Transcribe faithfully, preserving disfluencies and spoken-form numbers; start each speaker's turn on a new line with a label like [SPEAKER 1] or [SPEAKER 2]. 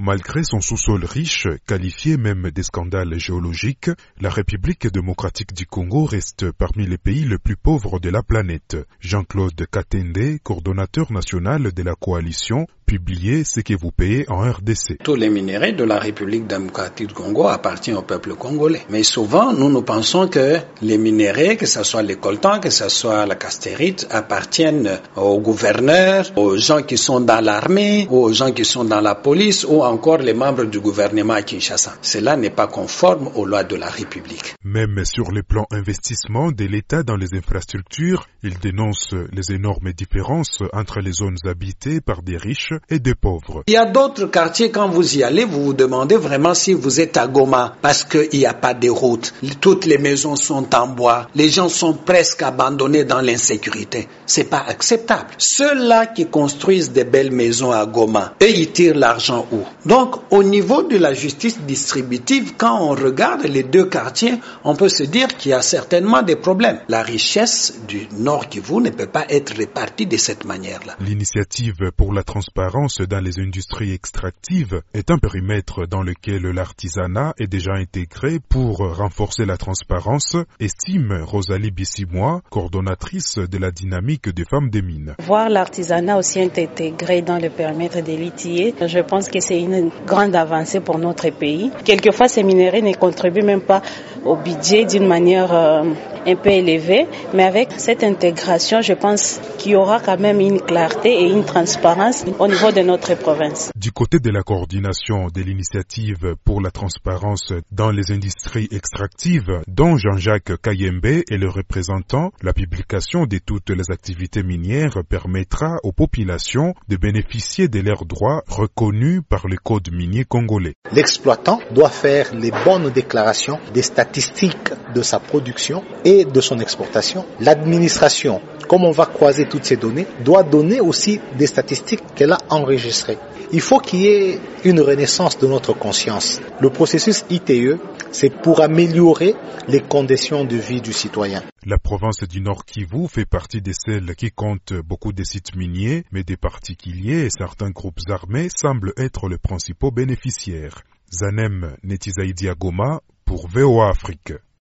[SPEAKER 1] Malgré son sous-sol riche, qualifié même des scandales géologiques, la République démocratique du Congo reste parmi les pays les plus pauvres de la planète. Jean-Claude Katende, coordonnateur national de la coalition, publié ce que vous payez en R D C.
[SPEAKER 2] Tous les minéraux de la République démocratique du Congo appartiennent au peuple congolais. Mais souvent, nous nous pensons que les minéraux, que ce soit les coltans, que ce soit la castérite, appartiennent aux gouverneurs, aux gens qui sont dans l'armée, ou aux gens qui sont dans la police, ou encore les membres du gouvernement à Kinshasa. Cela n'est pas conforme aux lois de la République.
[SPEAKER 1] Même sur le plan investissement de l'État dans les infrastructures, il dénonce les énormes différences entre les zones habitées par des riches et des pauvres.
[SPEAKER 2] Il y a d'autres quartiers, quand vous y allez, vous vous demandez vraiment si vous êtes à Goma, parce qu'il n'y a pas de route. Toutes les maisons sont en bois. Les gens sont presque abandonnés dans l'insécurité. C'est pas acceptable. Ceux-là qui construisent des belles maisons à Goma, eux, ils tirent l'argent où? Donc, au niveau de la justice distributive, quand on regarde les deux quartiers, on peut se dire qu'il y a certainement des problèmes. La richesse du Nord Kivu ne peut pas être répartie de cette manière-là.
[SPEAKER 1] L'initiative pour la transparence dans les industries extractives est un périmètre dans lequel l'artisanat est déjà intégré pour renforcer la transparence, estime Rosalie Bissimois, coordonnatrice de la dynamique des femmes des mines.
[SPEAKER 3] Voir l'artisanat aussi intégré dans le périmètre des litiers, je pense que c'est une grande avancée pour notre pays. Quelquefois, ces minéraux ne contribuent même pas au budget d'une manière euh, un peu élevée, mais avec cette intégration, je pense qu'il y aura quand même une clarté et une transparence au niveau de notre province.
[SPEAKER 1] Du côté de la coordination de l'initiative pour la transparence dans les industries extractives, dont Jean-Jacques Kayembe est le représentant, la publication de toutes les activités minières permettra aux populations de bénéficier de leurs droits reconnus par le code minier congolais.
[SPEAKER 4] L'exploitant doit faire les bonnes déclarations des statistiques de sa production et de son exportation. L'administration, comme on va croiser toutes ces données, doit donner aussi des statistiques qu'elle a enregistrées. Il faut qu'il y ait une renaissance de notre conscience. Le processus I T E, c'est pour améliorer les conditions de vie du citoyen.
[SPEAKER 1] La province du Nord Kivu fait partie de celles qui comptent beaucoup de sites miniers, mais des particuliers et certains groupes armés semblent être les principaux bénéficiaires. Zanem Netizaïdia Goma pour V O A Afrique.